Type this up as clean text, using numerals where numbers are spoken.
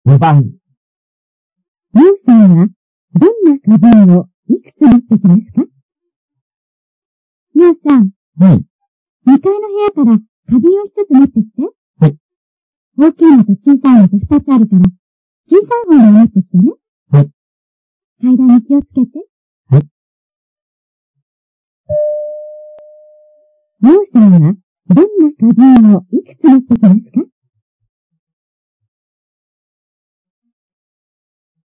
5番。 りょうさんはどんな花瓶をいくつ持ってきますか？りょうさん、 はい。 2階の部屋から花瓶を1つ持ってきて。 はい。 大きいのと小さいのと2つあるから、小さい方を持ってきてね。 はい。 階段に気をつけて。 はい。 りょうさんはどんな花瓶をいくつ持ってきますか？